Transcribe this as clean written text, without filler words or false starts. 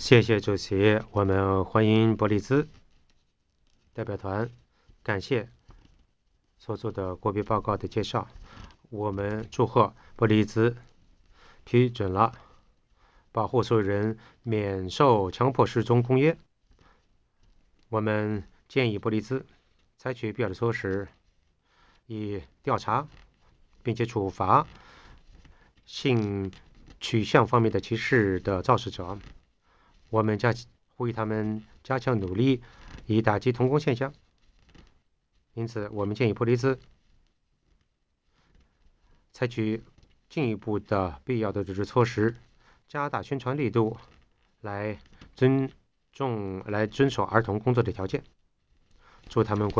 谢谢主席，我们欢迎伯利兹代表团，感谢所做的国别报告的介绍。我们祝贺伯利兹批准了保护所有人免受强迫失踪公约。我们建议伯利兹采取必要的措施，以调查并且处罚性取向方面的歧视的肇事者。我们呼吁他们加强努力，以打击童工现象。因此，我们建议伯利兹采取进一步的必要的组织措施，加大宣传力度，来遵守儿童工作的条件。祝他们